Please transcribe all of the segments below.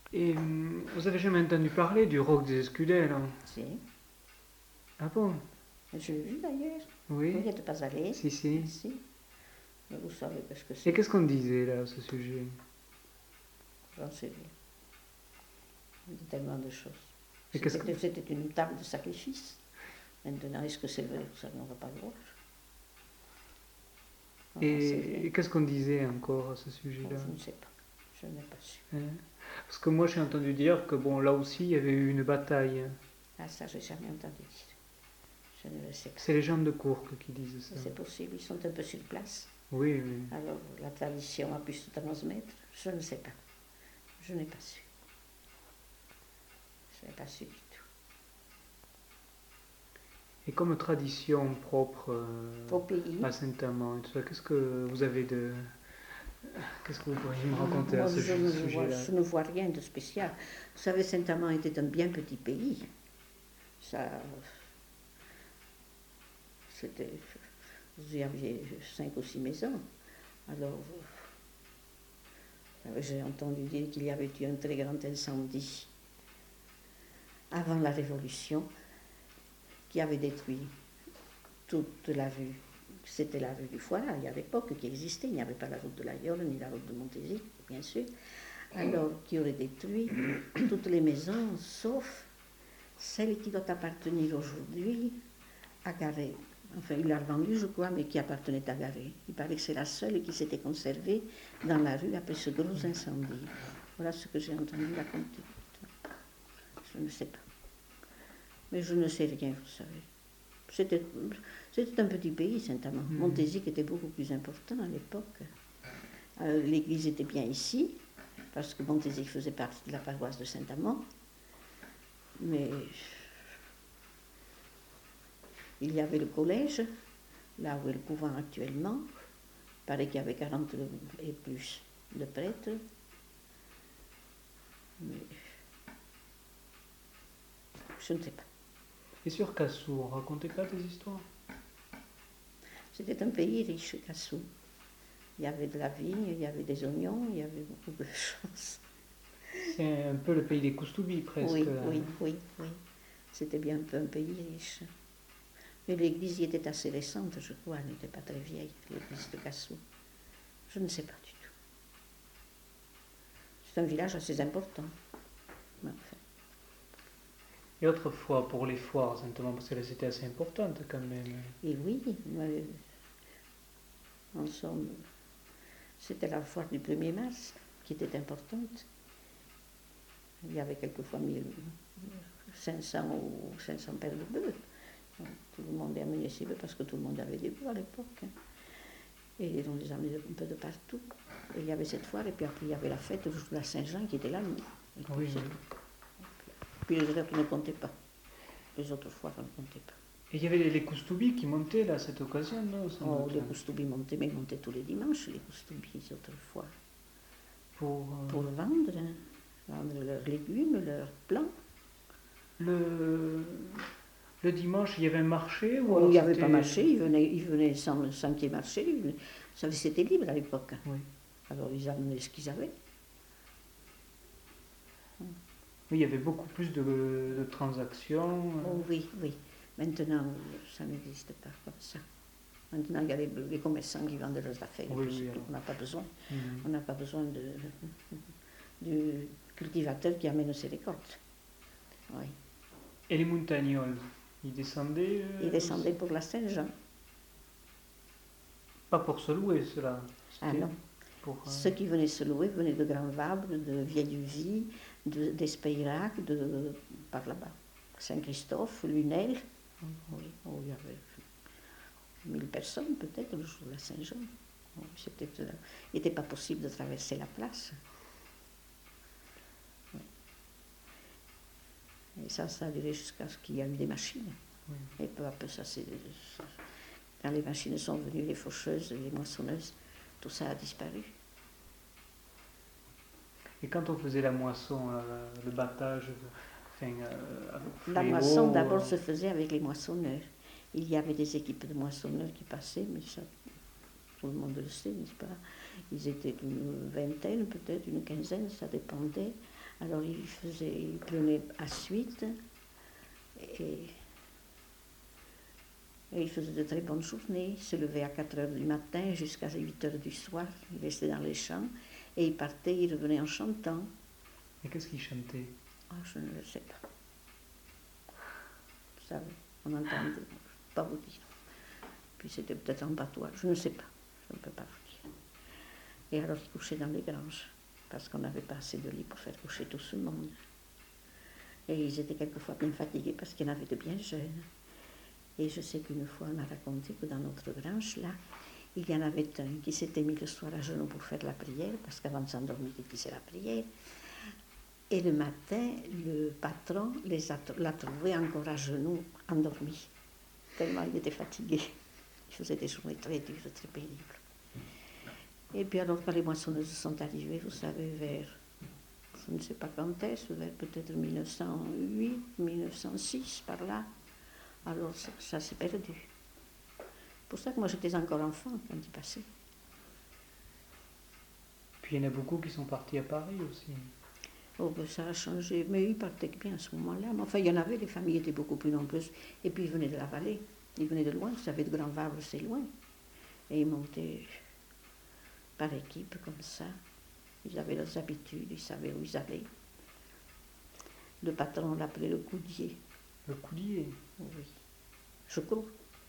Et vous avez jamais entendu parler du roc des Escudelles, hein? Si. Ah bon? Je l'ai vu d'ailleurs. Vous Oui? n'y êtes pas allé? Si, si. Si. Mais vous savez pas ce que Et c'est. qu'est-ce qu'on disait là à ce sujet? J'en sais rien. Il y a tellement de choses. Et qu'est-ce que... C'était une table de sacrifice. Maintenant, est-ce que c'est vrai? Ça, on ne va pas le voir. On n'en sait rien. Et qu'est-ce qu'on disait encore à ce Oh, sujet-là? je ne sais pas. Je n'ai pas su. Hein? Parce que moi j'ai entendu dire que bon là aussi il y avait eu une bataille. Ah, ça, j'ai jamais entendu dire. Je ne le sais pas. C'est les gens de Courques qui disent ça. C'est possible, ils sont un peu sur place. Oui, oui. Alors, la tradition a pu se transmettre. Je ne sais pas. Je n'ai pas su. Je n'ai pas su du tout. Et comme tradition propre Au pays, à Saint-Amand et tout ça, qu'est-ce que vous avez de... Qu'est-ce que vous pourriez me raconter à moi, ce sujet-là? je ne vois rien de spécial. Vous savez, Saint-Amand était un bien petit pays. Ça, c'était... Vous y aviez 5 ou 6 maisons. Alors, j'ai entendu dire qu'il y avait eu un très grand incendie avant la Révolution qui avait détruit toute la rue. C'était la rue du Foirail à l'époque qui existait. Il n'y avait pas la route de la Yole ni la route de Montézy, bien sûr. Alors, qui aurait détruit toutes les maisons, sauf celle qui doit appartenir aujourd'hui à Garé. Enfin, il l'a revendue, je crois, mais qui appartenait à Garé. Il paraît que c'est la seule qui s'était conservée dans la rue après ce gros incendie. Voilà ce que j'ai entendu raconter. Je ne sais pas. Mais je ne sais rien, vous savez. C'était un petit pays, Saint-Amand. Montézy était beaucoup plus important à l'époque. L'église était bien ici, parce que Montézy faisait partie de la paroisse de Saint-Amand. Mais il y avait le collège, là où est le couvent actuellement. Il paraît qu'il y avait 40 et plus de prêtres. Mais je ne sais pas. Et sur Cassou, on racontait pas des histoires? C'était un pays riche, Cassou. Il y avait de la vigne, il y avait des oignons, il y avait beaucoup de choses. C'est un peu le pays des Koustoubis presque. Oui, oui, oui, oui. C'était bien un peu un pays riche. Mais l'église y était assez récente, je crois, elle n'était pas très vieille, l'église de Cassou. Je ne sais pas du tout. C'est un village assez important. Mais enfin, Et autrefois, pour les foires, Saint-Amand, parce que là c'était assez importante quand même. et oui, en somme, c'était la foire du 1er mars qui était importante. Il y avait quelquefois 1500 ou 500 paires de bœufs. Tout le monde amenait ses bœufs parce que tout le monde avait des bœufs à l'époque. Et on les amenait un peu de partout. Et il y avait cette foire, et puis après il y avait la fête de la Saint-Jean qui était là, nous. Oui, oui. Puis les autres ne comptaient pas. Les autres foires ne comptaient pas. Et il y avait les Koustoubis qui montaient là à cette occasion, non, sans Oh, doute, les Koustoubis montaient, mais ils montaient tous les dimanches, les Koustoubis, autrefois. pour Pour vendre, hein, vendre leurs légumes, leurs plants. le, le dimanche, il y avait un marché ou Oh, alors il n'y avait c'était... pas marché, ils venaient sans qu'il y ait marché. C'était libre à l'époque. Oui. Alors ils amenaient ce qu'ils avaient. Oui, il y avait beaucoup plus de transactions. Oh oui, oui. Maintenant, ça n'existe pas comme ça. Maintenant, il y a les commerçants qui vendent leurs affaires. Oui, Puis c'est oui, tout. alors. On n'a pas besoin. Mhm. On n'a pas besoin du cultivateur qui amène ses récoltes. Oui. Et les montagnols, ils descendaient Ils descendaient pour la Saint-Jean. pas pour se louer, cela. Ah C'était non. pour, Ceux qui venaient se louer venaient de Grand Vabre, de Vieille-Uvie, d'Espeyrac, par là-bas. Saint-Christophe, Lunel. Oui, oh, il y avait 1000 personnes peut-être le jour de la Saint-Jean. Oh, il n'était pas possible de traverser la place. Oui. Et ça a duré jusqu'à ce qu'il y ait eu des machines. Oui. Et peu à peu, quand les machines sont venues, les faucheuses, les moissonneuses, tout ça a disparu. Et quand on faisait la moisson, le battage, enfin, avec La fléau, moisson d'abord se faisait avec les moissonneurs. Il y avait des équipes de moissonneurs qui passaient, mais ça, tout le monde le sait, n'est-ce pas? Ils étaient une vingtaine, peut-être une quinzaine, ça dépendait. Alors il prenait à suite et il faisait de très bonnes journées. Il se levait à 4 heures du matin jusqu'à 8 heures du soir. Il restait dans les champs et il partait, il revenait en chantant. Et qu'est-ce qu'il chantait? Ah, je ne le sais pas. Vous savez, on entend, je ne peux pas vous dire. Puis c'était peut-être en patois, je ne sais pas, je ne peux pas vous dire. Et alors il couchait dans les granges, parce qu'on n'avait pas assez de lits pour faire coucher tout ce monde. Et ils étaient quelquefois bien fatigués parce qu'il y en avait de bien jeunes. Et je sais qu'une fois, on a raconté que dans notre grange, là, il y en avait un qui s'était mis le soir à genoux pour faire la prière, parce qu'avant de s'endormir, il faisait la prière. Et le matin, le patron l'a trouvé encore à genoux, endormi, tellement il était fatigué. Il faisait des journées très dures, très pénibles. Et puis alors, quand les moissonneuses sont arrivées, vous savez, vers, je ne sais pas quand est-ce, vers peut-être 1908, 1906, par là, alors ça s'est perdu. C'est pour ça que moi j'étais encore enfant quand il passait. Puis il y en a beaucoup qui sont partis à Paris aussi. Oh, ben ça a changé, mais ils partaient bien à ce moment-là. Mais enfin, il y en avait, les familles étaient beaucoup plus nombreuses. Et puis ils venaient de la vallée, ils venaient de loin, vous savez, de Grand-Vabre, c'est loin. Et ils montaient par équipe comme ça. Ils avaient leurs habitudes, ils savaient où ils allaient. Le patron l'appelait le coudier. Le coudier? Oui, je crois.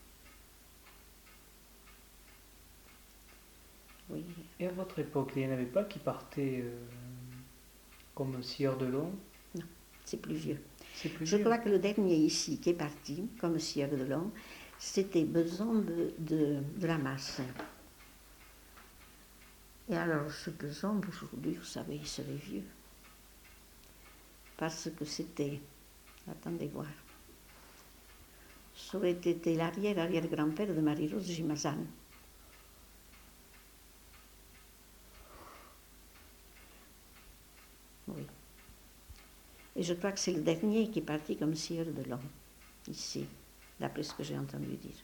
Oui. Et à votre époque, il n'y en avait pas qui partaient comme Sieur de Long? Non, c'est plus vieux. C'est plus Je vieux. crois que le dernier ici qui est parti, comme Sieur de Long, c'était Besom de la Masse. Et alors, ce Besom, aujourd'hui, vous savez, il serait vieux. Parce que c'était, attendez voir, ça aurait été l'arrière-grand-père de Marie-Rose Gimazan. Oui. Et je crois que c'est le dernier qui est parti comme Sieur de Long, ici, d'après ce que j'ai entendu dire.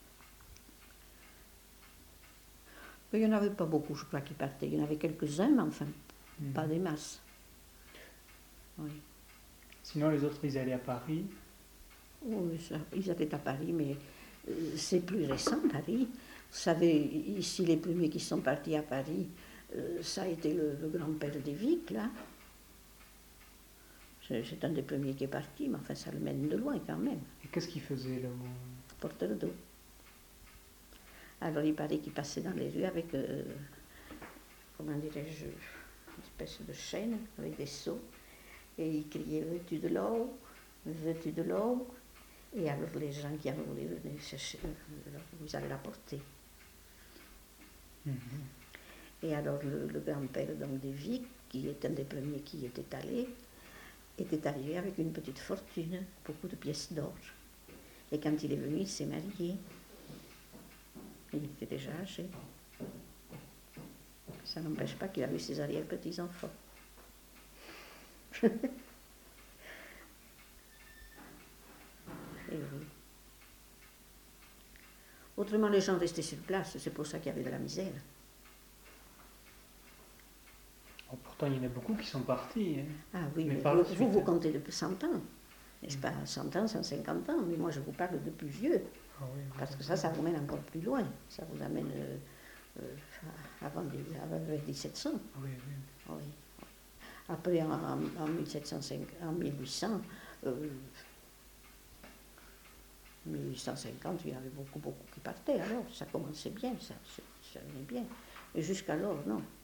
Mais il n'y en avait pas beaucoup, je crois, qui partaient. Il y en avait quelques-uns, mais enfin, pas des masses. Oui. Sinon, les autres, ils allaient à Paris. Oui, ils allaient à Paris, mais c'est plus récent, Paris. Vous savez, ici, les premiers qui sont partis à Paris, ça a été le grand-père d'Évic, là. C'est un des premiers qui est parti, mais enfin, ça le mène de loin quand même. Et qu'est-ce qu'ils faisaient là-haut? Porteur d'eau. Alors, il paraît qu'il passait dans les rues avec, comment dirais-je, une espèce de chaîne avec des seaux. Et il criait « Veux-tu de l'eau? Veux-tu de l'eau ?» Et alors les gens qui avaient voulu venir chercher, vous allez la porter. Et alors le grand-père d'Évic, qui est un des premiers qui était allé, était arrivé avec une petite fortune, beaucoup de pièces d'or. Et quand il est venu, il s'est marié. Il était déjà âgé. Ça n'empêche pas qu'il a eu ses arrière-petits-enfants. Et oui. Autrement, les gens restaient sur place, c'est pour ça qu'il y avait de la misère. Oh, pourtant, il y en a beaucoup qui sont partis. Hein. Ah oui, mais vous comptez depuis 100 ans, n'est-ce pas? 100 ans, 150 ans, mais moi je vous parle de plus vieux. Ah oui, parce que ça vous mène encore plus loin. Ça vous amène avant 1700. Oui. Oui. Après, en 1850, 1850, il y avait beaucoup qui partaient. Alors, ça commençait bien, ça venait bien. Et jusqu'alors, non.